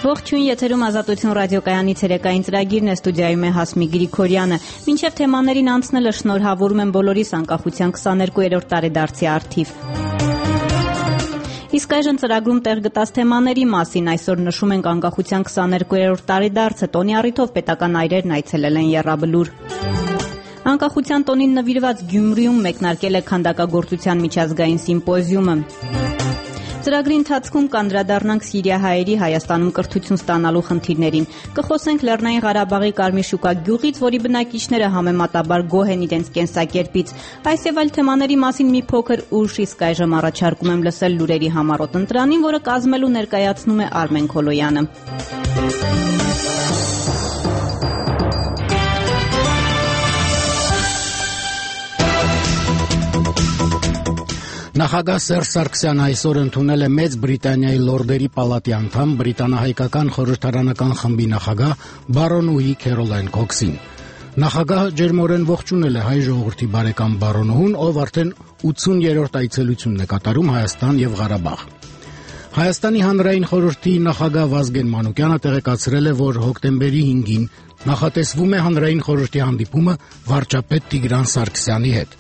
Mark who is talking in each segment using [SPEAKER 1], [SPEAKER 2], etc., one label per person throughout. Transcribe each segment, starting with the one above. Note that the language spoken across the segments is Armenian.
[SPEAKER 1] Ողջույն, եթերում Ազատություն ռադիոկայանի ցերեկային ծրագիրն է, ստուդիայում է Հասմիկ Գրիգորյանը։ Մինչև թեմաներին անցնելը շնորհավորում եմ բոլորիս անկախության 22-րդ տարեդարձի առթիվ։ Իսկ այժմ ծրագրում տեղ գտած թեմաների մասին այսօր նշում ենք անկախության 22-րդ տարեդարձը, տոնի առիթով պետական այրերն այցելել են Եռաբլուր։ Անկախության տոնին նվիրված Գյումրիում մեկնարկել է քանդակագործության միջազգային սիմպոզիումը։ Ծրագրի ընթացքում կանդրադառնանք սիրիահայերի Հայաստանում կրթություն ստանալու խնդիրներին։ Կխոսենք Լեռնային Ղարաբաղի Կարմիր շուկա գյուղից, որի բնակիչները համեմատաբար գոհ են իրենց կենսակերպից։ Այս եւ այլ թեմաների մասին մի փոքր ուշ, իսկ այժմ առաջարկում եմ լսել լուրերի համառոտ ընտրանին, որը կազմելու ներկայացնում է Արմեն Քոլոյանը։
[SPEAKER 2] Նախագահ Սերժ Սարգսյանը այսօր ընդունել է Մեծ Բրիտանիայի Լորդերի պալատի անդամ բրիտանահայկական խորհրդարանական խմբի նախագահ բարոնուհի Քերոլայն Քոքսին։ Նախագահը ջերմորեն ողջունել է հայ ժողովրդի բարեկամ բարոնուհուն, ով արդեն 80-րդ այցելությունն է կատարում Հայաստան եւ Ղարաբաղ։ Հայաստանի հանրային խորհրդի նախագահ Վազգեն Մանուկյանը տեղեկացրել է, որ հոկտեմբերի 5-ին նախատեսվում է հանրային խորհրդի հանդիպումը վարչապետ Տիգրան Սարգսյանի հետ։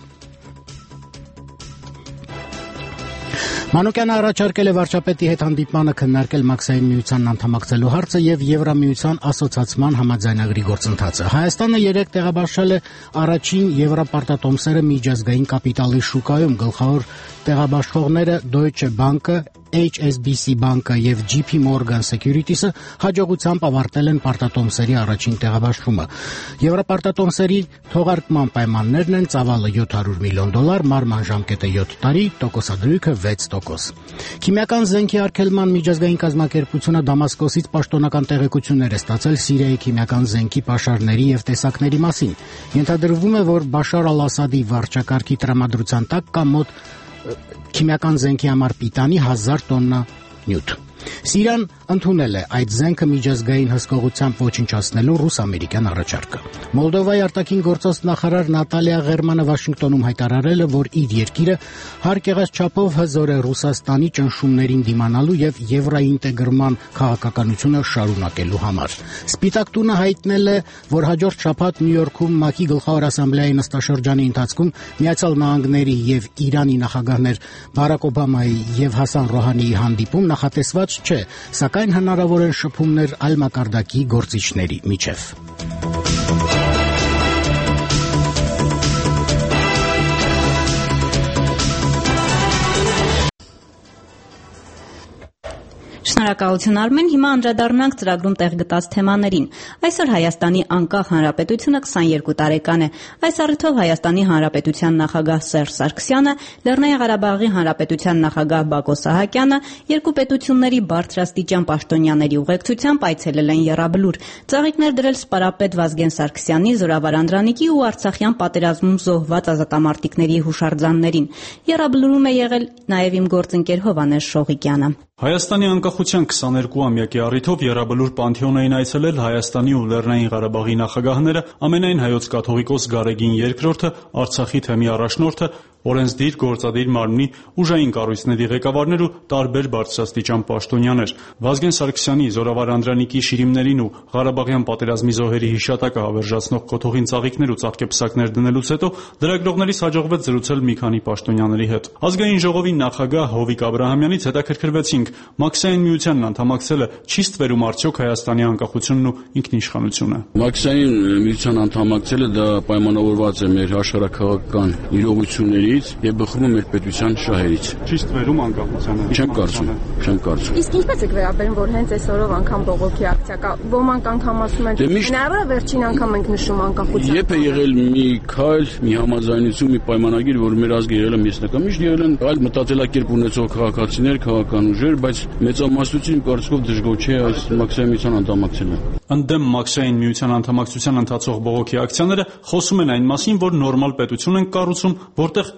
[SPEAKER 2] Մանուկյանը առաջարկել է վարչապետի հետ հանդիպմանը քննարկել Մաքսային միությանն անդամակցելու հարցը եւ Եվրամիության ասոցիացման համաձայնագրի գործընթացը։ Հայաստանը 3 տեղաբաշխել է առաջին եվրապարտատոմսերը միջազգային կապիտալի շուկայում, գլխավոր տեղաբաշխողները Deutsche Bank-ը, HSBC բանկը եւ JP Morgan Securities-ը հաջողությամբ ավարտել են պարտատոմսերի առաջին տեղաբաշխումը։ Եվրապարտատոմսերի թողարկման պայմաններն են ծավալը $700 միլիոն, մարման ժամկետը 7 տարի, տոկոսադրույքը 6%։ Քիմիական զենքի արգելման միջազգային կազմակերպությունը Դամասկոսից պաշտոնական տեղեկություններ է ստացել Սիրիայի քիմիական զենքի պաշարների եւ տեսակների մասին։ Ենթադրվում է, որ Բաշար ալ-Ասադի վարչակարգի տրամադրության տակ կա մոտ քիմիական զենքի համար պիտանի 1000 տոննա նյութ։ Սիրիան ընդունել է այդ զենքը միջազգային հսկողությամբ ոչնչացնելու ռուս-ամերիկյան առաջարկը։ Մոլդովայի արտաքին գործոս նախարար Նատալիա Ղերմանը Վաշինգտոնում հայտարարել է, որ իր երկիրը հարկ եղած չափով հզոր է Ռուսաստանի ճնշումներին դիմանալու եւ եվրոինտեգրման քաղաքականությունը շարունակելու համար։ Սպիտակ տունը հայտնել է, որ հաջորդ շաբաթ Նյու Յորքում ՄԱԿ-ի գլխավոր ասամբլեայի նստաշրջանի ընթացքում Միացյալ Նահանգների եւ Իրանի նախագահներ Բարակ Օբամայի եւ Հասան Ռոհանիի հանդիպում նախատեսված չէ, սակայն հնարավոր են շփումներ այլ մակարդակի գործիչների միջև։
[SPEAKER 1] Շնորհակալություն Արմեն, հիմա անդրադառնանք ծրագրում տեղ գտած թեմաներին։ Այսօր Հայաստանի անկախ հանրապետությունը 22 տարեկան է։ Այս առիթով Հայաստանի հանրապետության նախագահ Սերժ Սարգսյանը, Լեռնային Ղարաբաղի հանրապետության նախագահ Բակո Սահակյանը երկու պետությունների բարձրաստիճան պաշտոնյաների ուղեկցությամբ այցելել են Եռաբլուր։ Ծաղիկներ դրել սպարապետ Վազգեն Սարգսյանի, Զորավար Անդրանիկի ու Արցախյան պատերազմում զոհված ազատամարտիկների հուշարձաններին։ Եռաբլուրում է եղել նաև իմ գործընկեր Հովհաննես Շողիկյանը։
[SPEAKER 3] Հայաստանի անկախության 22-ամյակի առիթով Եռաբլուր Պանթեոն էին այցելել Հայաստանի ու Լեռնային Ղարաբաղի նախագահները, ամենայն հայոց կաթողիկոս Գարեգին II, Արցախի թեմի առաջնորդը, օրենսդիր, գործադիր մարմնի ուժային կառույցների ղեկավարներ ու տարբեր բարձրաստիճան պաշտոնյաներ։ Վազգեն Սարգսյանի, Զորավար Անդրանիկի շիրիմներին ու Ղարաբաղյան պատերազմի զոհերի հիշատակը հավերժացնող կոթողին ծաղիկներ ու ծաղկեպսակներ դնելուց հետո լրագրողներից հաջողվեց զրուցել մի քանի պաշտոնյաների հետ։ Ազգային ժողովի նախագահ Հովիկ Աբրահամյանից հետաքրքրվեցինք, Մաքսային միությանն անդամակցելը չի ստվերում արդյոք Հայաստանի անկախությունն ու ինքնիշխանությունը։
[SPEAKER 4] Մաքսային միության անդամակցելը դա պայմանավորված է մեր աշխարհաքաղաքական իրողություններից եւ բխում է մեր պետության շահերից։
[SPEAKER 3] Չի ստվերում անկախությանը։
[SPEAKER 4] Չեմ կարծում։
[SPEAKER 5] Իսկ ինչպես եք վերաբերում, որ հենց այսօրով անգամ բողոքի ակցիա կա, ոմանք անգամ ասում են, հնարավոր է վերջին անգամ ենք նշում անկախությունը։
[SPEAKER 4] Երբ է եղել մի քայլ, մի համաձայնություն, մի պայմանագիր, որ մեր ազգը եղել է միստական, միշտ եղել են այլ մտածելակերպ ունեցող քաղաքացիներ, քաղաքական ուժեր, բայց մեծամասնություն կարծիքով դժգոհ չէ այս Մաքսային միության անդամակցելը։
[SPEAKER 3] Ընդդեմ Մաքսային միության անդամակցության ընթացող բողոքի ակցիաները խոսում են այն մասին, որ նորմալ պետություն են կառուցում, որտեղ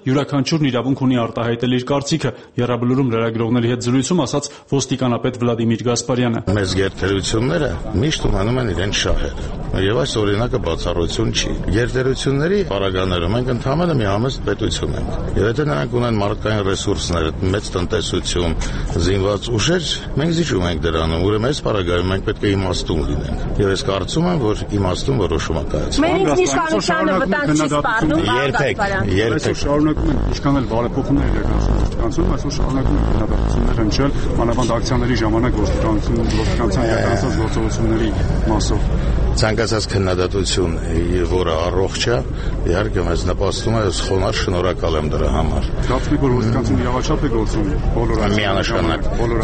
[SPEAKER 3] յուրաքանչյուրն իրավունք ունի արտահայտել իր կարծիքը, Եռաբլուրում լրագրողների հետ զրույցում ասաց ոստիկանապետ Վլադիմիր Գասպարյանը։
[SPEAKER 6] Մեծ գերտերությունները միշտ ունենում են իրենց շահերը, եւ այս օրինակը բացառություն չի։ Գերտերությունների պարագաներում մենք ընդհանրապես մի համեստ պետություն ենք, եւ եթե նրանք ունեն մարդկային ռեսուրսներ, մեծ տնտեսություն, զինված ուժեր, մենք զիջում ենք դրանում, ուրեմն այս պարագայում մենք պետք է իմաստուն լինենք։ Եվ ես կարծում եմ, որ իմաստուն որոշում է կայացել։
[SPEAKER 5] Մենք ինքնիշխանությանը վտանգ չի սպառնում,
[SPEAKER 6] երբեք
[SPEAKER 3] շարունակում են ինչքան էլ բարեփոխումներ իրականացնում, այսօր շարունակում են քննադատություններ հնչել, մանավանդ ակցիաների ժամանակ ոստիկանության իրականացած գործողությունների մասով։
[SPEAKER 6] Ցանկացած քննադատություն, որը առողջ է, իհարկե մեզ նպաստում է, խոնարհ շնորհակալ եմ դրա համար։
[SPEAKER 3] Գաղտնի որ ոստիկանությունը իրավաչափ է գործում, բոլորը
[SPEAKER 6] միանշանակ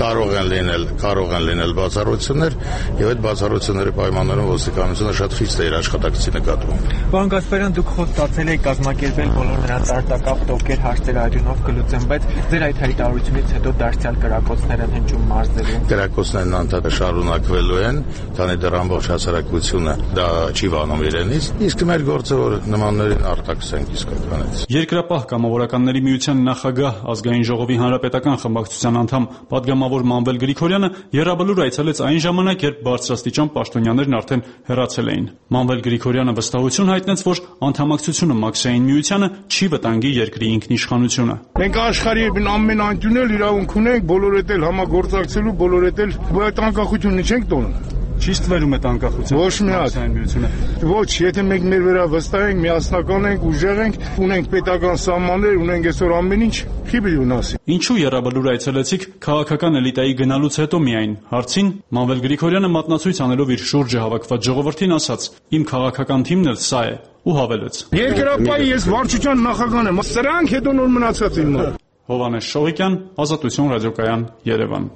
[SPEAKER 6] կարող են լինել բացառություններ, եւ այդ բացառությունների պայմաններում ոստիկանությունը շատ խիստ է իր աշխատակցի նկատմամբ։
[SPEAKER 7] Պարոն Գասպարյան, դուք խոստացել եք կազմակերպել բոլոր նրանց արտակապ տոկեր հարցեր այդունով կլուծեն, բայց ձեր այդ հայտարարությունից հետո դարձյալ կրակոցներ են հնչում մարզերում։
[SPEAKER 6] Կրակոցներն անդադար շարունակվելու են, քանի դեռ ամբողջ հասարակությունը դա չի վանում իրենից, իսկ մեր գործը որ նմաններին արտաքսենք իսկականից։
[SPEAKER 3] Երկրապահ կամավորականների միության նախագահ, ազգային ժողովի հանրապետական խմբակցության անդամ, պատգամավոր Մանվել Գրիգորյանը Եռաբլուր այցելեց այն ժամանակ, երբ բարձրաստիճան պաշտոնյաներն արդեն հեռացել էին։ Մանվել Գրիգորյանը վստահություն հայտնեց, որ անդամակցությունը Մաքսային միությանը չի վտանգի երկրի ինքնիշխանությունը։
[SPEAKER 8] Մենք աշխարհի ամեն անկյունել իրավունք ունենք, բոլոր հետ էլ համագործակցելու, բոլոր հետ էլ այդ անկախությունը չենք տոնում։
[SPEAKER 3] Չի ստվերում այդ անկախությունը։
[SPEAKER 8] Ոչ մի հատ։ Ոչ, եթե մենք մեր վրա վստահ ենք, միասնական ենք, ուժեղ ենք, ունենք պետական սահմաններ, ունենք այսօր ամեն ինչ, չի պիտի վնասի։
[SPEAKER 3] Ինչու Եռաբլուր այցելեցիք քաղաքական էլիտայի գնալուց հետո միայն։ Հարցին Մանվել Գրիգորյանը մատնացույց անելով իր շուրջը հավաքված ժողովրդին ասաց. «Իմ քաղաքական թիմն էլ սա է» ու հավելեց.
[SPEAKER 8] Երկրապահի ես վարչության նախագահն եմ, սրանք հետո նոր մնացած իմ մոտ։
[SPEAKER 3] Հովհաննես Շողիկյան, Ազատություն ռադիոկայան, Երևան։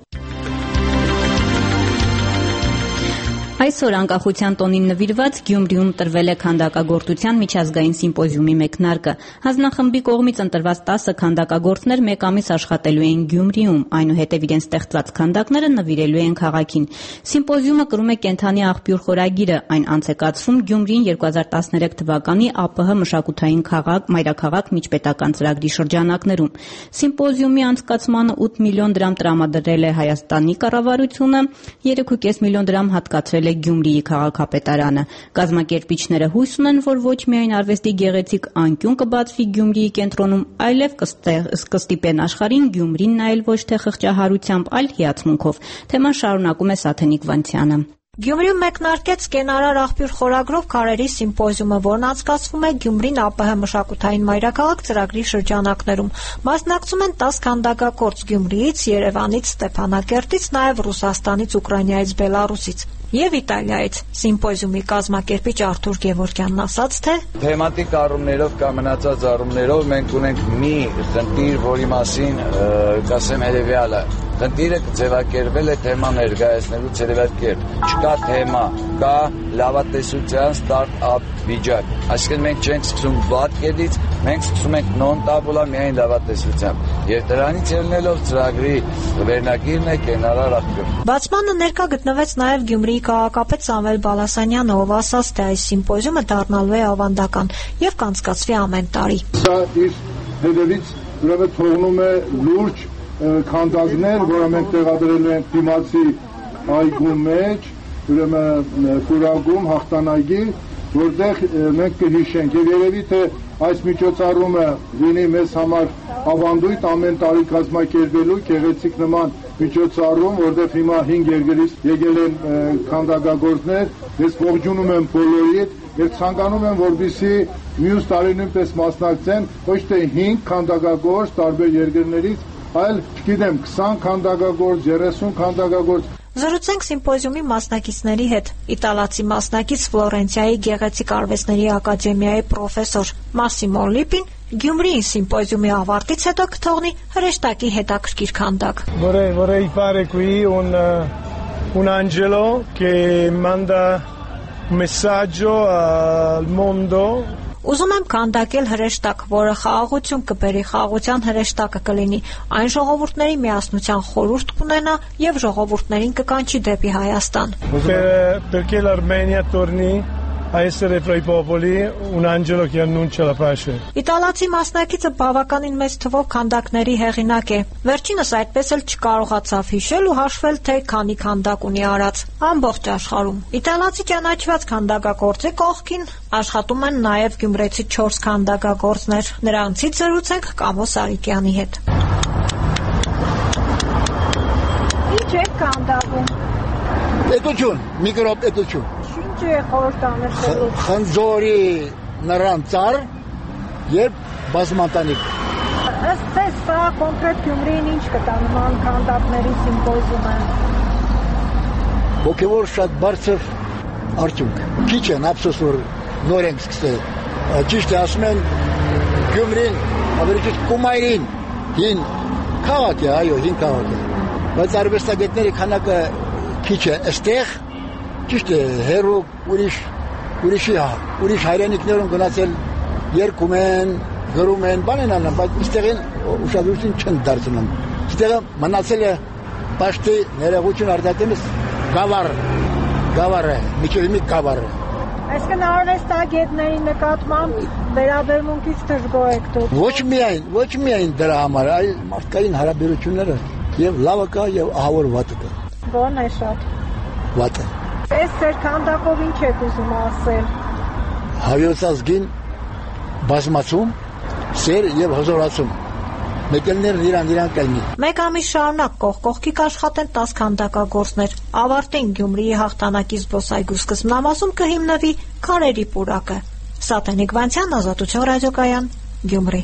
[SPEAKER 1] Այսօր անկախության տոնին նվիրված Գյումրիում տրվել է քանդակագործության միջազգային սիմպոզիումի մեկնարկը։ Հանձնախմբի կողմից ընտրված 10 քանդակագործներ մեկ ամիս աշխատելու էին Գյումրիում, այնուհետև իրենց ստեղծված քանդակները նվիրելու են քաղաքին։ Սիմպոզիումը կրում է կենդանի աղբյուր խորագիրը, այն անց է կացվում Գյումրիին 2013 թվականի ԱՊՀ մշակութային մայրաքաղաք միջպետական ծրագրի շրջանակներում։ Սիմպոզիումի անցկացմանը 8 միլիոն դրամ տրամադրել է Հայաստանի կառավարությունը, 3.5 միլիոն դրամ հատկացրել Գյումրիի քաղաքապետարանը։ Կազմակերպիչները հույս ունեն, որ ոչ միայն արվեստի գեղեցիկ անկյուն կբացվի Գյումրիի կենտրոնում, այլև կստիպեն աշխարհին Գյումրին նայել ոչ թե խղճահարությամբ, այլ հիացմունքով։ Թեման շարունակում է Սաթենիկ Վանցյանը։
[SPEAKER 9] Գյումրիում մեկնարկեց «Կենարար աղբյուր» խորագրով քարերի սիմպոզիումը, որն անցկացվում է Գյումրին ԱՊՀ մշակութային մայրաքաղաք ծրագրի շրջանակներում։ Մասնակցում են 10 քանդակագործ Գյումրիից, Երևանից, Ստեփանակերտից, նաև Ռուսաստանից, Ուկրաինայից, Բելարուսից եւ Իտալիայից։ Սիմպոզիումի կազմակերպիչ Արթուր Գևորգյանն ասաց, թե
[SPEAKER 10] թեմատիկ առումներով կամ մնացած առումներով մենք ունենք մի խնդիր, որի մասին կասեմ հետեւյալը. խնդիրը ձևակերպվել է թեմա ներկայացնելուց հետևյալ կերպ. չկա թեմա, կա լավատեսության ստարտ-ափ վիճակ։ Այսինքն մենք չենք սկսում վատ կետից, մենք սկսում ենք նոն-տաբուլա միայն լավատեսությամբ։ Եվ դրանից ելնելով ծրագրի վերնագիրն է «Կենարար աղբյուր»։
[SPEAKER 9] Բացմանը ներկա գտնվեց նաև Գյումրիի քաղաքապետ Սամվել Բալասանյանը, ով ասաց, թե այս սիմպոզիումը դառնալու է ավանդական եւ կանցկացվի ամեն տարի։
[SPEAKER 8] Սա իր հետևից ուրեմն թողնում է լուրջ քանդակներ, որը մենք տեղադրել ենք դիմացի այգու մեջ, ուրեմն Կուրագում, Հաղթանայգի, որտեղ մենք կհիշենք եւ երևի թե այս միջոցառումը լինի մեզ համար ավանդույթ ամեն տարի կազմակերպելու գեղեցիկ նման միջոցառում, որտեղ հիմա 5 երկրից եկել են քանդակագործներ, ես ողջունում եմ բոլորիդ եւ ցանկանում եմ, որպեսզի մյուս տարի նույնպես մասնակցեն ոչ թե 5 քանդակագործ տարբեր երկրներից, այլ, չգիտեմ, 20 քանդակագործ, 30 քանդակագործ։
[SPEAKER 9] Զրուցենք սիմպոզիումի մասնակիցների հետ։ Իտալացի մասնակից Ֆլորենցիայի գեղեցիկ արվեստների ակադեմիայի պրոֆեսոր Մասիմո Լիպին Գյումրիի սիմպոզիումի ավարտից հետո կթողնի հրեշտակի հետաքրքիր քանդակ։
[SPEAKER 8] Vorrei fare qui un angelo che manda un messaggio al mondo.
[SPEAKER 9] Ուզում եմ քանդակել հրեշտակ, որը խաղաղություն կբերի, խաղաղության հրեշտակը կլինի, այն ժողովուրդների միասնության խորհուրդ կունենա եւ ժողովուրդներին կկանչի դեպի Հայաստան։
[SPEAKER 8] Perché l'Armenia torni
[SPEAKER 11] a essere fra i popoli un angelo che annuncia la pace.
[SPEAKER 9] Իտալացի մասնակիցը բավականին մեծ թվով քանդակների հեղինակ է։ Վերջինս այդպես էլ չկարողացավ հիշել ու հաշվել, թե քանի քանդակ ունի արած ամբողջ աշխարհում։ Իտալացի ճանաչված քանդակագործի կողքին աշխատում են նաև գյումրեցի 4 քանդակագործներ։ Նրանցից զրուցենք Կամո Սարիկյանի հետ։
[SPEAKER 12] Ինչ է քանդակում։
[SPEAKER 13] Պետություն, միկրոպետություն։
[SPEAKER 12] Ինչ է խորհրդանշելու։
[SPEAKER 13] Խնձորի նրան ծառ եւ բազմատանիք։
[SPEAKER 12] Ըստ ձեզ սա կոնկրետ Գյումրիին ինչ կտա նման քանդակների սիմպոզիումը։
[SPEAKER 13] Ոգևոր շատ բարձր արդյունք։ Քիչ են ափսոս որ նոր ենք սկսել։ Ճիշտ է ասում են Գյումրին ավելի քիչ Կումայրին հին քաղաք է, այո, հին քաղաք է։ Բայց արվեստագետների քանակը քիչ է այստեղ։ Ճիշտ է, հերո ուրիշ հայրենիքներում գնացել երգում են, գրում են, բան են անում, բայց այստեղին ուշադրություն չեն դարձնում։ Այստեղը մնացել է պաշտի ներողություն արտադրած գավառը, միջևիմի գավառը։
[SPEAKER 12] Այսինքն արվեստագետների նկատմամբ վերաբերմունքից դժգոհ եք դուք։
[SPEAKER 13] Ոչ միայն դրա համար, այլ մարդկային հարաբերությունները եւ լավը կա եւ ահավոր վատը կա։
[SPEAKER 12] Ո՞րն է շատ։
[SPEAKER 13] Վատը։
[SPEAKER 12] Այս ձեր քանդակով ինչ եք ուզում ասել։
[SPEAKER 13] Հայոց ազգին բազմացում, սեր եւ հզորացում։ Մեկելներն իրան կայնի։
[SPEAKER 9] Մեկ ամիս շարունակ կողքի կաշխատեն 10 քանդակագործներ։ Ավարտին Գյումրիի հաղթանակի զբոսայգու սկզբնամասում կհիմնվի քարերի պուրակը։ Սատենիկ Վանցյան, Ազատություն ռադիոկայան, Գյումրի։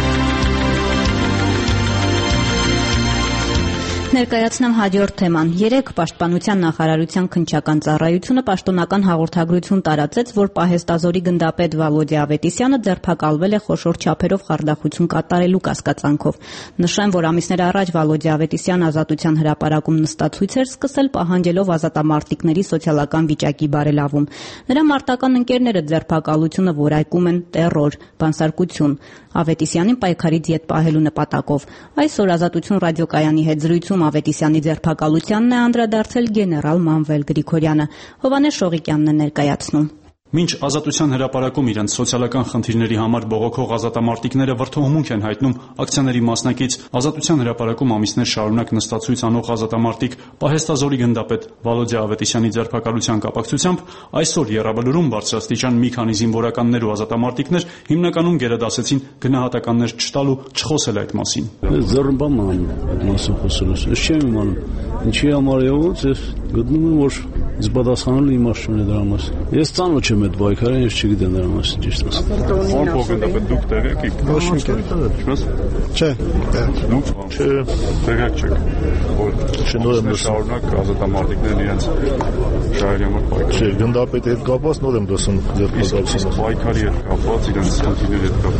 [SPEAKER 1] Ներկայացնեմ հաջորդ թեման։ 3 Պաշտպանության նախարարության քննչական ծառայությունը պաշտոնական հաղորդագրություն տարածեց, որ պահեստազորի գնդապետ Վալոդիա Ավետիսյանը ձերբակալվել է խոշոր չափերով խարդախություն կատարելու կասկածանքով։ Նշեմ, որ ամիսներ առաջ Վալոդիա Ավետիսյանը Ազատության հրապարակում նստացույց էր սկսել, պահանջելով ազատամարտիկների սոցիալական վիճակի բարելավում։ Նրա մարտական ընկերները ձերբակալությունը որայկում են տեռոր, բանսարկություն, Ավետիսյանին պայքարից ետ պահելու նպատակով։ Այսօր Ազատություն ռադիոկայանի հետ զրույցում Ավետիսյանի ձերբակալությանն է անդրադարձել գեներալ Մանվել Գրիգորյանը։ Հովհաննես Շողիկյանն է ներկայացնում։
[SPEAKER 3] Մինչ Ազատության հրապարակում իրենց սոցիալական խնդիրների համար բողոքող ազատամարտիկները վրդովմունք են հայտնում ակցիաների մասնակից, Ազատության հրապարակում ամիսներ շարունակ նստացույց անող ազատամարտիկ պահեստազորի գնդապետ Վալոդիա Ավետիսյանի ձերբակալության կապակցությամբ այսօր Եռաբլուրում բարձրաստիճան մի քանի զինվորականներ ու ազատամարտիկներ հիմնականում գերադասեցին գնահատականներ չտալու, չխոսել այդ մասին։
[SPEAKER 4] Ձեռնբամ այդ մասին խոսելուց, չեմ իմանում ինչի համար է ոնց գտնում եմ որ զբադասանալու իմաստ չունի դրա մասին։ Ես ծանոթ չեմ այդ պայքարին, ես չգիտեմ դրա մասին ճիշտ ասած։
[SPEAKER 14] Ո՞ր փոխգնդապետ դուք տեղյակ եք։
[SPEAKER 4] Ոչ մի կերպ։
[SPEAKER 14] Ինչպես։
[SPEAKER 4] Չէ։
[SPEAKER 14] Դուք չէ, տեղյակ չեք։ Որ
[SPEAKER 4] նոր եմ
[SPEAKER 14] շարունակ ազատամարտիկներն իրենց շահերի համար պայքարում։
[SPEAKER 4] Չէ, գնդապետի հետ կապված նոր եմ դասում ձերբակալությունը։
[SPEAKER 14] Պայքարի հետ կապված, իրենց խնդիրների հետ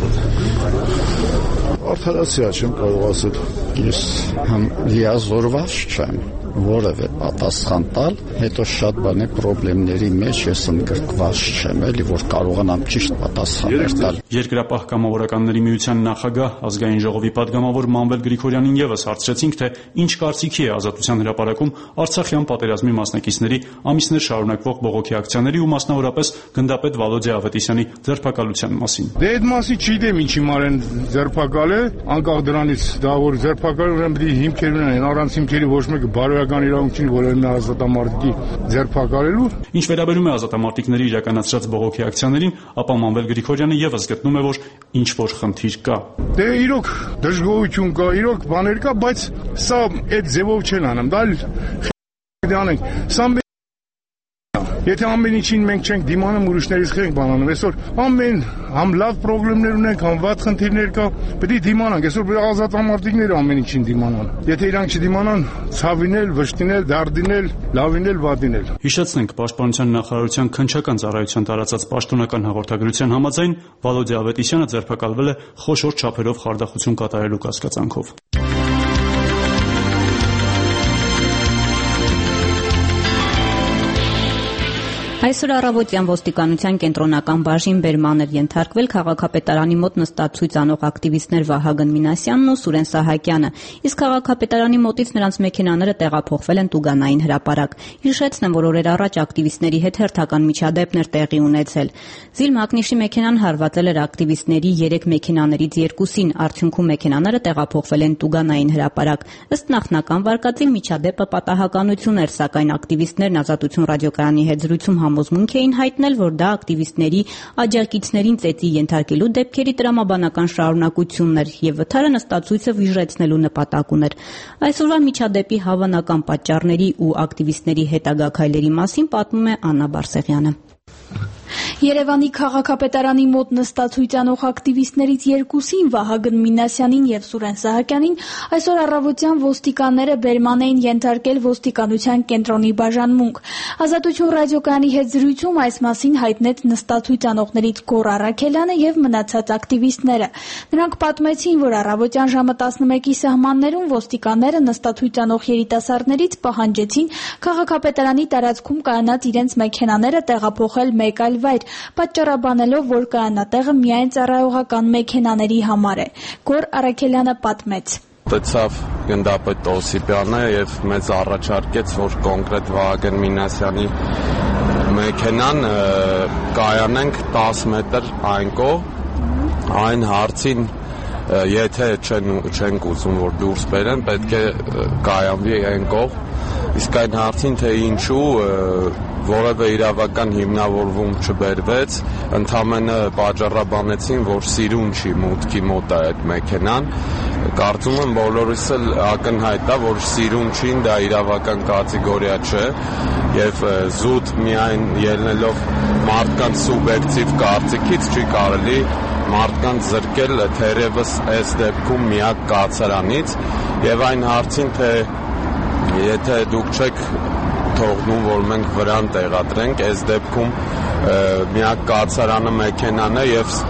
[SPEAKER 14] կապված։
[SPEAKER 4] Արդարացիա չեմ կարող ասել։
[SPEAKER 15] Ես համ լիազորված չեմ որևէ պատասխան տալ, հետո շատ բանի խնդիրների մեջ ես ընդգրկված չեմ, էլի որ կարողանամ ճիշտ պատասխաններ տալ։
[SPEAKER 3] Երկրապահ կամավորականների միության նախագահ, ազգային ժողովի падգամավոր Մանվել Գրիգորյանին եւս հարցրեցինք, թե ինչ կարծիքի է Ազատության հրապարակում Արցախյան պատերազմի մասնակիցների ամիսներ շարունակվող բողոքի ակցիաների ու մասնավորապես գնդապետ Վալոդիա Ավետիսյանի ձերբակալության մասին։
[SPEAKER 8] Դե այդ մասի չգիտեմ ինչի մար են ձերբակալել, անկախ դրանից դա որ ձերբակալել են պետք է հիմքեր ունենան, առանց հիմքերի ոչ մեկը բարոյական իրավունք չի որ են ազատամարտիկի ձերբակալելու։
[SPEAKER 3] Ինչ վերաբերում է ազատամարտիկների իրականացրած բողոքի ակցիաներին, ապա Մանվել Գրիգորյանը եւս գտնում է, որ ինչ որ խնդիր կա։
[SPEAKER 8] Դե իրոք դժգոհություն կա, իրոք բաներ կա, բայց սա այդ ձևով չեն անում, դա դրանենք։ Սա Եթե ամեն ինչին մենք չենք դիմանում ուրիշներից խենք բանանում, այսօր ամեն համ լավ խնդիրներ ունենք, համ վատ խնդիրներ կա, պետք է դիմանանք, այսօր ազատամարտիկները ամեն ինչին դիմանան։ Եթե իրանք չդիմանան, ցավինել, վշտինել, դարդինել, լավինել, վատինել։
[SPEAKER 3] Հիշեցնենք, Պաշտպանության նախարարության քննչական ծառայության տարածած պաշտոնական հաղորդագրության համաձայն Վալոդիա Ավետիսյանը ձերբակալվել է խոշոր չափերով խարդախություն կատարելու կասկածանքով։
[SPEAKER 1] Այսօր առավոտյան ոստիկանության կենտրոնական բաժին բերման էր ենթարկվել քաղաքապետարանի մոտ նստած ցույց անող ակտիվիստներ Վահագն Մինասյանն ու Սուրեն Սահակյանը, իսկ քաղաքապետարանի մոտից նրանց մեքենաները տեղափոխվել են Տուգանային հրապարակ։ Հիշեցնեմ, որ օրեր առաջ ակտիվիստների հետ հերթական միջադեպներ տեղի ունեցել։ Զիլ Մակնիշի մեքենան հարվածել էր ակտիվիստների 3 մեքենաներից 2-ին, արդյունքում մեքենաները տեղափոխվել են Տուգանային հրապարակ։ Ըստ նախնական վարկածի միջադեպը պատահականություն էր, սակայն ակտիվիստներն Ազատություն ռադիոկայանի հետ զրույցում համոզմունք էին հայտնել, որ դա ակտիվիստների աջակիցներին ծեծի ենթարկելու դեպքերի տրամաբանական շարունակությունն էր եւ վթարը նստածույցը վիժեցնելու նպատակ ուներ։ Այսօրվա միջադեպի հավանական պատճառների ու ակտիվիստների հետագա քայլերի մասին պատմում է Աննա Բարսեղյանը։
[SPEAKER 16] Երևանի քաղաքապետարանի մոտ նստած ցույցանող ակտիվիստներից 2-ին Վահագն Մինասյանին եւ Սուրեն Սահակյանին այսօր առավոտյան ոստիկանները բերման էին ենթարկել ոստիկանության կենտրոնի բաժանմունք։ Ազատություն ռադիոկայանի հետ զրույցում այս մասին հայտնեց նստած ցույցանողներից Գոռ Արաքելյանը եւ մնացած ակտիվիստները։ Նրանք պատմեցին, որ առավոտյան ժամը 11-ի սահմաններում ոստիկանները նստած ցույցանող երիտասարդներից պահանջեցին քաղաքապետարանի տարածքում կայանած իրենց մեքենաները տեղափոխել մեկ այլ վայր, պատճառաբանելով, որ կայանատեղը միայն ծառայողական մեքենաների համար է։ Գոռ Արաքելյանը պատմեց.
[SPEAKER 17] Տեսավ գնդապետ Օսիպյանը եւ մեզ առաջարկեց, որ կոնկրետ Վահագն Մինասյանի մեքենան կայանենք 10 մետր այն կողմ, այն հարցին եթե չենք ուզում, որ դուրս բերեն, պետք է կայանվի այն կողմ, իսկ այն հարցին, թե ինչու որևէ իրավական հիմնավորում չբերվեց, ընդամենը պատճառաբանեցին, որ սիրուն չի մուտքի մոտ է այդ մեքենան։ Կարծում եմ բոլորիս էլ ակնհայտ է, որ սիրուն չին, դա իրավական կատեգորիա չէ եւ զուտ միայն ելնելով մարդկանց սուբյեկտիվ կարծիքից չի կարելի մարդկանց զրկել թերևս այս դեպքում միակ կացարանից եւ այն հարցին, թե եթե դուք չեք թողնում, որ մենք վրան տեղադրենք, այս դեպքում միակ կացարանը մեքենան է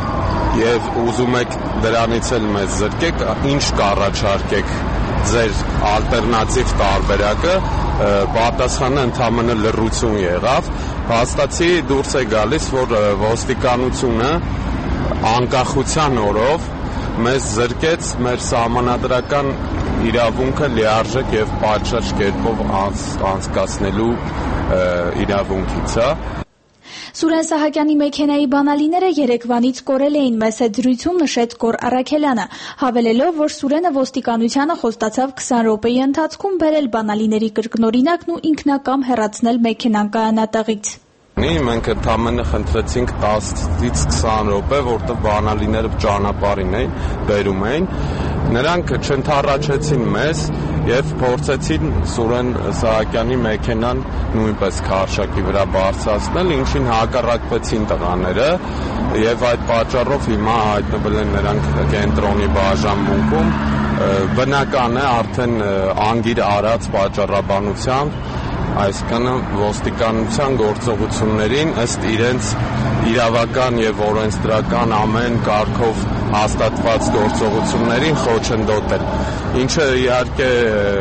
[SPEAKER 17] եւ ուզում եք դրանից էլ մեզ զրկեք, ինչ կառաջարկեք ձեր ալտերնատիվ տարբերակը, պատասխանը ընդամենը լռություն եղավ, հաստատի դուրս է գալիս, որ ոստիկանությունը անկախության օրով մեզ զրկեց մեր սահմանադրական իրավունքը լիարժեք եւ պատշաճ կերպով անցկացնելու իրավունքից է։
[SPEAKER 16] Սուրեն Սահակյանի մեքենայի բանալիները երեկվանից կորել էին, մեծ զրույցում նշեց Գոռ Արաքելյանը, հավելելով, որ Սուրենը ոստիկանությանը խոստացավ 20 րոպեի ընթացքում բերել բանալիների կրկնօրինակն ու ինքնակամ հեռացնել մեքենան կայանատեղից։
[SPEAKER 17] Մենք ընդամենը խնդրեցինք 10-ից 20 րոպե, որտեղ բանալիները ճանապարհին էին, բերում էին։ Նրանք չընդառաջեցին մեզ եւ փորձեցին Սուրեն Սահակյանի մեքենան նույնպես քարշակի վրա բարձրացնել, ինչին հակառակվեցին տղաները եւ այդ պատճառով հիմա հայտնվել են նրանք կենտրոնի բաժանմունքում։ Բնական է արդեն անգիր արած պատճառաբանությամբ այսքան ոստիկանության գործողություններին ըստ իրենց իրավական եւ օրենսդրական ամեն կարգով հաստատված գործողություններին խոչընդոտել, ինչը իհարկե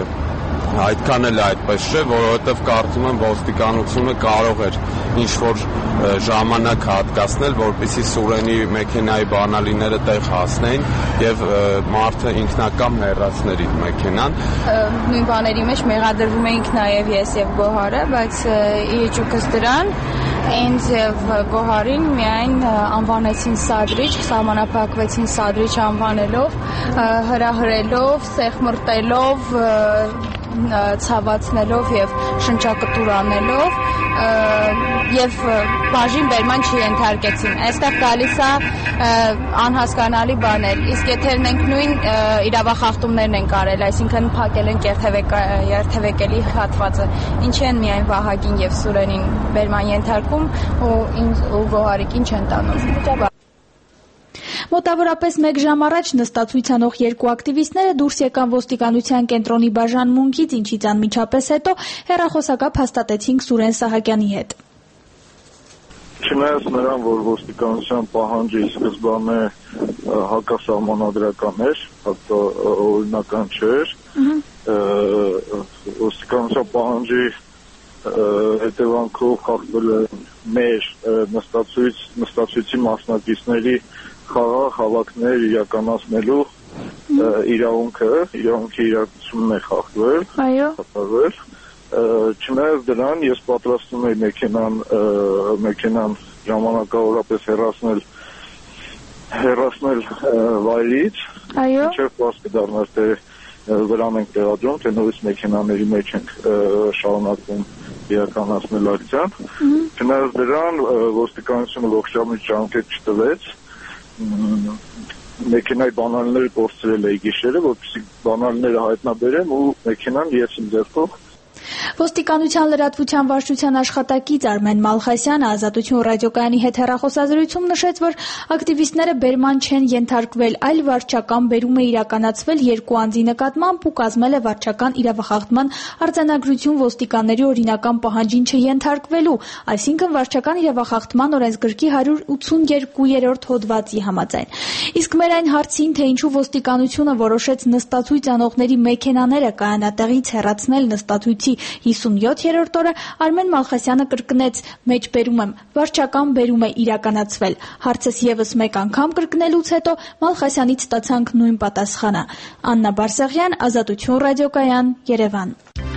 [SPEAKER 17] այդքան էլ այդպես չէ, որովհետև կարծում եմ ոստիկանությունը կարող էր ինչ-որ ժամանակ հատկացնել, որպեսզի Սուրենի մեքենայի բանալիները տեղ հասնեին եւ մարդը ինքնակամ հեռացներ իր մեքենան։
[SPEAKER 5] Նույն բաների մեջ մեղադրվում էինք նաեւ ես եւ Գոհարը, բայց իջուկս դրան ինձ եւ Գոհարին միայն անվանեցին սադրիչ, սահմանափակվեցին սադրիչ անվանելով, հրահրելով, սեղմրտելով, ցավացնելով եւ շնչակտուր անելով եւ բաժին բերման չենթարկեցին։ Այստեղ գալիս է անհասկանալի բաներ։ Իսկ եթե մենք նույն իրավախախտումներն են կարել, այսինքն փակել են երթևեկելի հատվածը, ինչ են միայն Վահագին եւ Սուրենին բերման ենթարկում ու ինձ ու Գոհարիկին չեն տանում։
[SPEAKER 16] Մոտավորապես 1 ժամ առաջ նստածույցանող 2 ակտիվիստները դուրս եկան ոստիկանության կենտրոնի բաժանմունքից, ինչից անմիջապես հետո հեռախոսակապ հաստատեցին Սուրեն Սահակյանի հետ։
[SPEAKER 8] Չնայած նրան, որ ոստիկանության պահանջը սկզբանե հակասահմանադրական էր, օրինական չէր, ոստիկանության պահանջի
[SPEAKER 18] հետևանքով խախտվել է մեր նստացույցի մասնակիցների խաղաղ հավաքներ իրականացնելու իրավունքի իրականացումն է խախտվել։ Այո։ Չնայած դրան ես պատրաստում եմ մեքենան ժամանակավորապես հեռացնել վայրից։ Այո։ Ինչեւ պարզ կդառնար թե վրան ենք տեղադրում, թե նորից մեքենաների մեջ ենք շարունակում իրականացնել ակցիան։ Չնայած դրան ոստիկանությունը ողջամիտ ժամկետ չտվեց։ Մեքենայի բանալիները կորցրել էի գիշերը, որպեսզի բանալիները հայտնաբերեմ ու մեքենան ես իմ ձեռքով։
[SPEAKER 16] Ոստիկանության լրատվության վարչության աշխատակից Արմեն Մալխասյանը Ազատություն ռադիոկայանի հետ հեռախոսազրույցում նշեց, որ ակտիվիստները բերման չեն ենթարկվել, այլ վարչական բերում է իրականացվել երկու անձի նկատմամբ ու կազմել է վարչական իրավախախտման արձանագրություն ոստիկանների օրինական պահանջին չենթարկվելու, այսինքն վարչական իրավախախտման օրենսգրքի 182-րդ հոդվածի համաձայն։ Իսկ մեր այն հարցին, թե ինչու ոստիկանությունը որոշեց նստացույց անողների մեքենաները կայանատեղից հեռացնել նստացույցի 57-րդ օրը, Արմեն Մալխասյանը կրկնեց. «Մեջբերում եմ, վարչական բերում է իրականացվել»։ Հարցս եւս մեկ անգամ կրկնելուց հետո Մալխասյանից ստացանք նույն պատասխանը։ Աննա Բարսեղյան, Ազատություն ռադիոկայան, Երևան։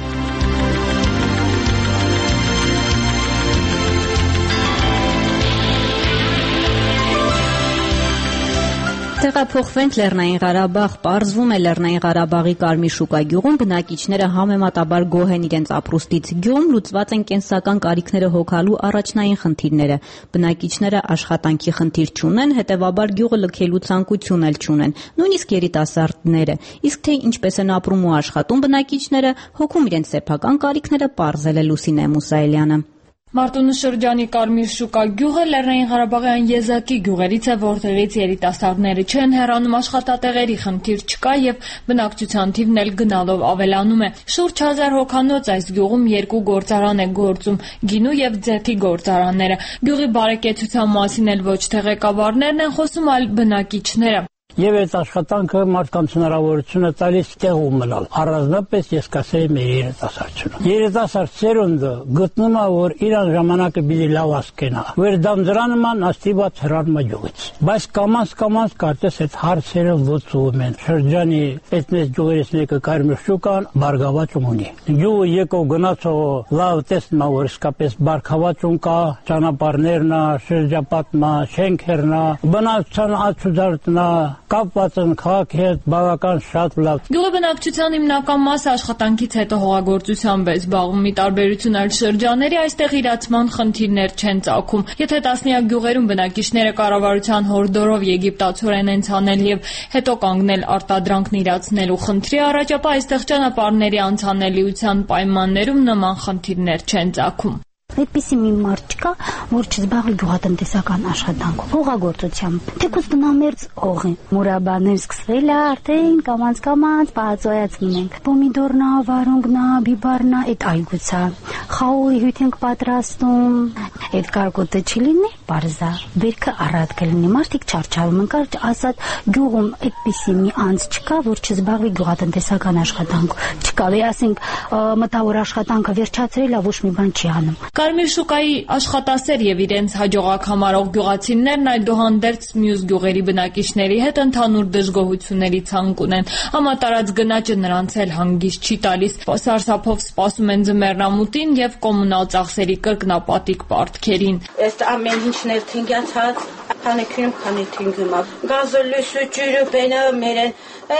[SPEAKER 1] Տեղափոխվենք Լեռնային Ղարաբաղ, պարզվում է Լեռնային Ղարաբաղի Կարմիր շուկա գյուղում բնակիչները համեմատաբար գոհ են իրենց ապրուստից։ Գյուղում լուծված են կենսական կարիքները հոգալու առաջնային խնդիրները։ Բնակիչները աշխատանքի խնդիր չունեն, հետևաբար գյուղը լքելու ցանկություն էլ չունեն, նույնիսկ երիտասարդները։ Իսկ թե ինչպես են ապրում ու աշխատում բնակիչները, հոգում իրենց սեփական կարիքները պարզել է Լուսինե Մուսայելյանը։
[SPEAKER 19] Մարտունու շրջանի Կարմիր շուկա գյուղը Լեռնային Ղարաբաղի այն եզակի գյուղերից է, որտեղից երիտասարդները չեն հեռանում, աշխատատեղերի խնդիր չկա եւ բնակչության թիվն էլ գնալով ավելանում է։ Շուրջ 1000 հոգանոց այս գյուղում 2 գործարան է գործում՝ գինու եւ ձեթի գործարանները։ Գյուղի բարեկեցության մասին էլ ոչ թե ղեկավարներն են խոսում, այլ բնակիչները։
[SPEAKER 20] Եվ այդ աշխատանքը մարդկանց հնարավորություն է տալիս տեղում մնալ։ Առանձնապես ես կասեի մեր երիտասարդությունը։ Երիտասարդ սերունդը գտնում է, որ իրան ժամանակը պիտի լավ ասկենա։ Որ դամձրանում են աստիված հրանում է գյուղից։ Բայց կամաց կարծես այդ հարցերը լուծվում են։ Շրջանի այդ մեծ գյուղերից մեկը Կարմիր շուկան բարգավաճում ունի։ Գյուղը եկող գնացող լավ տեսնում է, որ իսկապես բարգավաճում կա, ճանապարհներն է, շրջապատն է, շենքերն է, բնակչության ացուդարձն է, կապված են քաղաքի հետ բավական շատ լավ։
[SPEAKER 19] Գյուղի բնակչության հիմնական մասը աշխատանքից հետո հողագործությամբ է զբաղվում։ Ի տարբերություն այլ շրջանների, այստեղ իրացման խնդիրներ չեն ծագում։ Եթե տասնյակ գյուղերում բնակիչները կառավարության հորդորով եգիպտացորեն են ցանել եւ հետո կանգնել արտադրանքն իրացնելու խնդրի առաջ, ապա այստեղ ճանապարհների անցանելիության պայմաններում նման խնդիրներ չեն ծագում։
[SPEAKER 21] Այդպիսի մի մարդ չկա, որ չզբաղվի գյուղատնտեսական աշխատանքով, հողագործությամբ, թեկուզ տնամերձ օղի։ Մուրաբաներ սկսվել է արդեն կամաց պահածոյացնում ենք։ Պոմիդորնա, վարունգնա, բիբարնա, այդ այգուցա։ Խաղողի հյութ ենք պատրաստում։ Այդ կարկոտը չլինի, բարձա, բերքը առատ կլինի, մարդիկ չարչարում են, կարճ ասած գյուղում այդպիսի մի անձ չկա, որ չզբաղվի գյուղատնտեսական աշխատանքով։ Չկա, ասենք մտավոր աշխատանքը վերջացրել է, ոչ մի բան չի անում։
[SPEAKER 19] Կարմիր շուկայի աշխատասեր եւ իրենց հաջողակ համարող գյուղացիներն այդուհանդերձ մյուս գյուղերի բնակիչների հետ ընդհանուր դժգոհությունների ցանկ ունեն։ Համատարած գնաճը նրանց էլ հանգիստ չի տալիս։ Սարսափով սպասում են ձմեռնամուտին եւ կոմունալ ծախսերի կրկնապատիկ պարտքերին։
[SPEAKER 22] Այս ամեն ինչն էլ թնգացած, քանի թնգում է։ Գազոլուսը ջուրը բենը մերեն,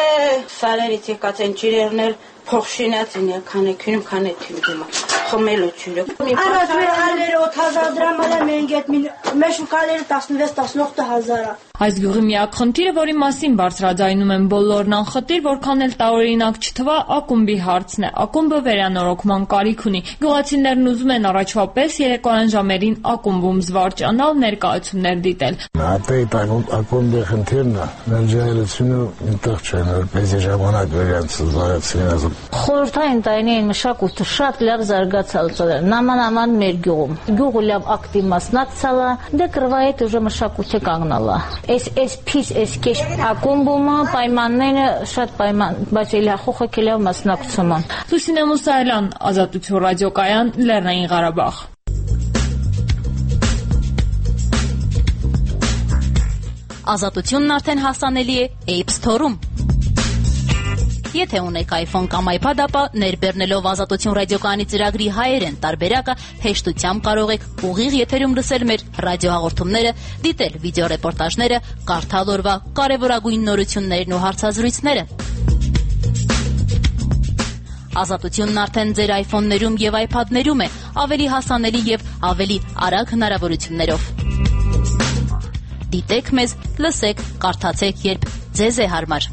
[SPEAKER 22] սարերից եկած են ջրերներ փոխշինածին է, քանի թնգում է։ Խմելու ջուրը։ Առածները 8000 դրամ է, մենք այդ մեր շուկաները 16-18
[SPEAKER 19] Այս գյուղի միակ խնդիրը, որի մասին բարձրաձայնում են բոլորն անխտիր, որքան էլ տարօրինակ չթվա, ակումբի հարցն է։ Ակումբը վերանորոգման կարիք ունի։ Գյուղացիներն ուզում են առաջվա պես երեկոյան ժամերին ակումբում զվարճանալ, ներկայացումներ դիտել։
[SPEAKER 23] Ակումբի խնդիրն է, ներժայելությունը այնտեղ չէ, որպես ժամանակ վերանց զարգացնելը։
[SPEAKER 24] Խորհրդային տարիների մշակույթը շատ լավ զարգացել
[SPEAKER 2] ստացալ ծրել, նաման մեր գյուղում։ Գյուղը լավ ակտիվ մասնակցալ է, դե կրվայետ ուժը մշակույթը կանգնալ է։ Այս փիս, այս կեշ ակումբումը պայմանները շատ պայման, բայց էլ հախոխը կելավ մասնակցում են։
[SPEAKER 19] Լուսինե Մուսայելյան, Ազատություն ռադիոկայան, Լեռնային Ղարաբաղ։
[SPEAKER 6] Ազատությունն արդեն հասանելի է App Store-ում։ Եթե ունեք iPhone կամ iPad, ապա ներբեռնելով Ազատություն ռադիոկայանի ծրագրի հայերեն տարբերակը հեշտությամբ կարող եք ուղիղ եթերում լսել մեր ռադիոհաղորդումները, դիտել վիդեոռեպորտաժները, կարդալ օրվա կարևորագույն նորություններն ու հարցազրույցները։ Ազատությունն արդեն ձեր iPhone-ներում եւ iPad-ներում է, ավելի հասանելի եւ ավելի արագ հնարավորություններով։ Դիտեք մեզ, լսեք, կարդացեք, երբ ձեզ է հարմար։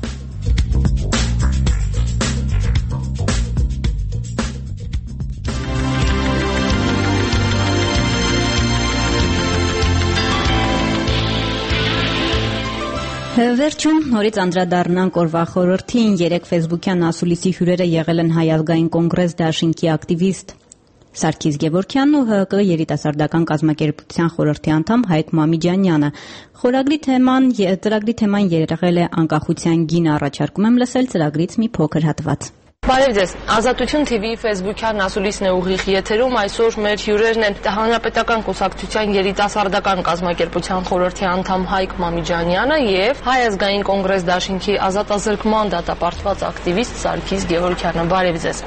[SPEAKER 1] Վերջում նորից անդրադառնանք օրվա խորհրդին։ 3 ֆեյսբուքյան ասուլիսի հյուրերը եղել են Հայ ազգային կոնգրես դաշինքի ակտիվիստ Սարգիս Գևորգյանն ու ՀՀԿ երիտասարդական կազմակերպության խորհրդի անդամ Հայկ Մամիջանյանը։ Ծրագրի թեման եղել է անկախության գինը, առաջարկում եմ լսել ծրագրից մի փոքր հատված։
[SPEAKER 7] Բարև ձեզ, Ազատություն TV ֆեյսբուքյան ասուլիսն է ուղիղ եթերում, այսօր մեր հյուրերն են Հանրապետական կուսակցության երիտասարդական կազմակերպության խորհրդի անդամ Հայկ Մամիջանյանը եւ Հայ ազգային կոնգրես դաշինքի ազատազրկման դատապարտված ակտիվիստ Սարգիս Գևորգյանը։ Բարև ձեզ։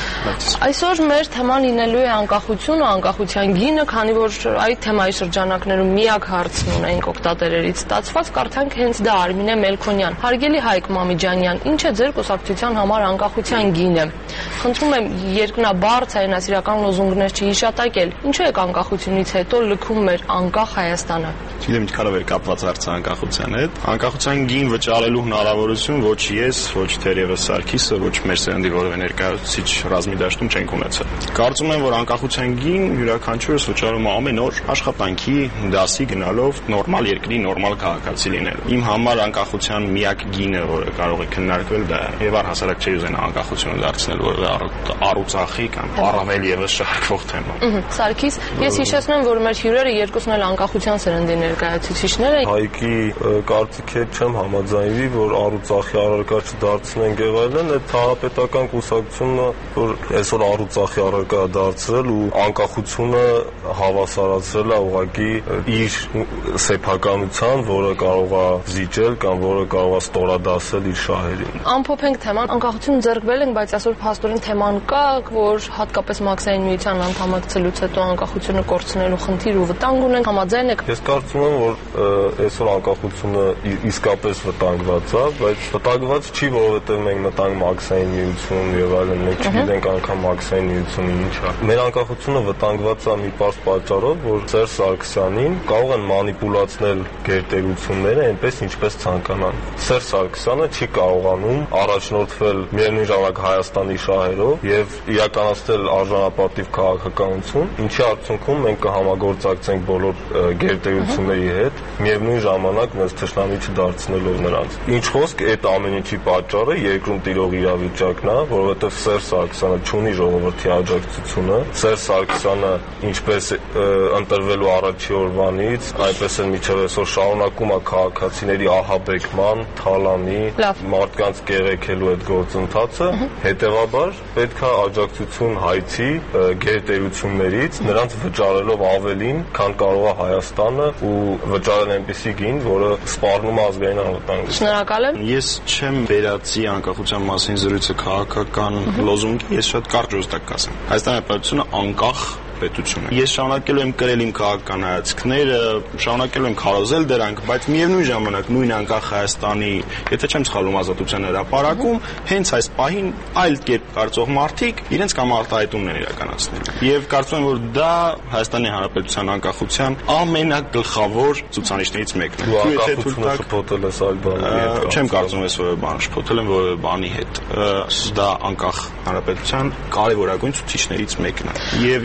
[SPEAKER 7] Այսօր մեր թեման լինելու է անկախությունը, անկախության գինը, քանի որ այդ թեմայի շրջանակներում միակ հարցն ունենք օգտատերերից ստացված, կարդանք հենց դա Արմինե Մելքոնյան։ Հարգելի Հայկ Մամիջանյան, ինչ է ձեր կուսակցության համար անկախության գինը։ Խնդրում եմ երկնաբարձ հայրենասիրական լոզունգներ չհիշատակել։ Ինչու է անկախությունից հետո լքում մեր անկախ Հայաստանը։
[SPEAKER 24] Չգիտեմ ինչքանով է կապված հարցը անկախության հետ։ Անկախության գին վճարելու հնարավորություն ոչ ես, ոչ թերևս Սարգիսը, ոչ մեր սերնդի որևէ ներկայացուցիչ ռազմի դաշտում չենք ունեցել։ Կարծում եմ, որ անկախության գին յուրաքանչյուրս վճարում է ամեն օր աշխատանքի, դասի գնալով, նորմալ երկրի նորմալ քաղաքացի լինելու։ Իմ համար անկախության միակ գինը, որը կարող է քննարկվել, դա է։ Եվ առհասարակ չի ուզենա անկախությունը դարձնել որևէ առուցախի կամ առավել եւս շարքվող թեմա։
[SPEAKER 7] Սարգիս, ես հիշեցնում եմ, որ մեր հյուրերը երկուսն էլ անկախության սերնդի ներկայացուցիչներ են։
[SPEAKER 25] Հայկի կարծիքի հետ չեմ համաձայնվի, որ առուցախի առարկա չդարձնենք եւ այլն, այդ հանրապետական կուսակցությունը, որ այսօր առուցախի առարկա է դարձրել ու անկախությունը հավասարացրել է ուղղակի իր սեփականության, որը կարող է զիջել կամ որը կարող է ստորադասել իր շահերին։
[SPEAKER 7] Ամփոփենք թեման, անկախությունը ձեռքբերել ենք, բայց այսօր փաստորեն թեման կա, որ հատկապես Մաքսային միության անդամակցելուց հետո անկախությունը կորցնելու խնդիր ու վտանգ ունենք, համաձայն եք։
[SPEAKER 25] Ես կարծում եմ, որ այսօր անկախությունը իսկապես վտանգված է, բայց վտանգված չի, որովհետև մենք մտանք Մաքսային միություն եւ այլն, մենք չգիտենք անգամ Մաքսային միությունը ինչ է։ Մեր անկախությունը վտանգված է մի պարզ պատճառով, որ Սերժ Սարգսյանին կարող են մանիպուլացնել գերտերությունները այնպես ինչպես ցանկանան։ Սերժ Սարգսյանը չի կարողանում առաջնորդվել միևնույն ժամանակ Հայաստանի շահերով եւ իրականացնել արժանապատիվ քաղաքականություն, ինչի արդյունքում մենք կհամագործակցենք բոլոր գերտերությունների հետ, միևնույն ժամանակ մեզ թշնամի չդարձնելով նրանց։ Ինչ խոսք, այդ ամեն ինչի պատճառը երկրում տիրող իրավիճակն է, որովհետեւ Սերժ Սարգսյանը չունի ժողովրդի աջակցությունը, Սերժ Սարգսյանը ինչպես ընտրվելու առաջի օրվանից, այնպես էլ մինչև այսօր շարունակում է քաղաքացիների ահաբեկման, թալանի, մարդկանց կեղեքելու այդ գործընթացը, հետևաբար պետք է աջակցություն հայցի գերտերություններից, նրանց վճարելով ավելին, քան կարող է Հայաստանը ու վճարել այնպիսի գին, որը սպառնում է ազգային անվտանգություն։
[SPEAKER 7] Շնորհակալ եմ։
[SPEAKER 24] Ես չեմ վերացի անկախության մասին զրույցը քաղաքական լոզունգ, ես շատ կարճ ուստակ կասեմ։ Հայաստանի Հանրապետությունը անկախ պետություն է։ Ես շարունակելու եմ կրել իմ քաղաքական հայացքները, շարունակելու եմ քարոզել դրանք, բայց միևնույն ժամանակ նույն անկախ Հայաստանի, եթե չեմ սխալվում, ազատության հրապարակում, հենց այս պահին այլ կերպ կարծող մարդիկ իրենց կամ արտահայտումներ իրականացնել։ Եվ կարծում եմ, որ դա Հայաստանի Հանրապետության անկախության ամենագլխավոր ցուցանիշներից մեկն է։
[SPEAKER 25] Դու անկախությունը շփոթել ես այլ բանի հետ։
[SPEAKER 24] Չեմ կարծում ես որևէ բան շփոթել եմ որևէ բանի հետ։ Դա անկախ Հանրապետության կարևորագույն ցուցիչներից մեկն է։ Եվ եթե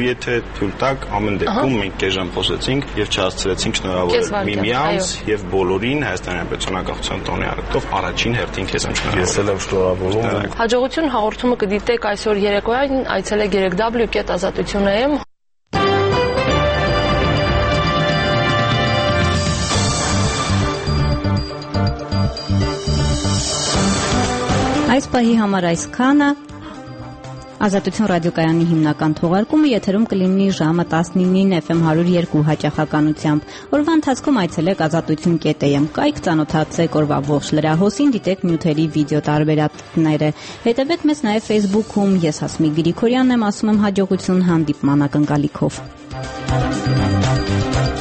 [SPEAKER 24] թույլ տաք, ամեն դեպքում մենք կես ժամ խոսեցինք եւ չհասցրեցինք շնորհավորել միմյանց եւ բոլորին Հայաստանի Հանրապետության անկախության տոնի առթիվ առաջին հերթին քեզ եմ շնորհավորում։
[SPEAKER 25] Ես էլ եմ շնորհավորում։
[SPEAKER 7] Հաջողություն հաղորդումը կդիտեք այսօր երեկոյան, այցելեք 3w.azatutun.am
[SPEAKER 1] Այս պահի համար այսքանը Ազատություն ռադիոկայանի հիմնական թողարկումը եթերում կլինի ժամը 19-ին FM 102 հաճախականությամբ։ Օրվա ընթացքում այցելեք azatutun.am, կայք ծանոթացեք օրվա ողջ լրահոսին, դիտեք նյութերի վիդեո տարբերակները։ Հետևեք մեզ նաև Facebook-ում, ես Հասմիկ Գրիգորյանն եմ, ասում եմ հաջողություն հանդիպման ակնկալիքով։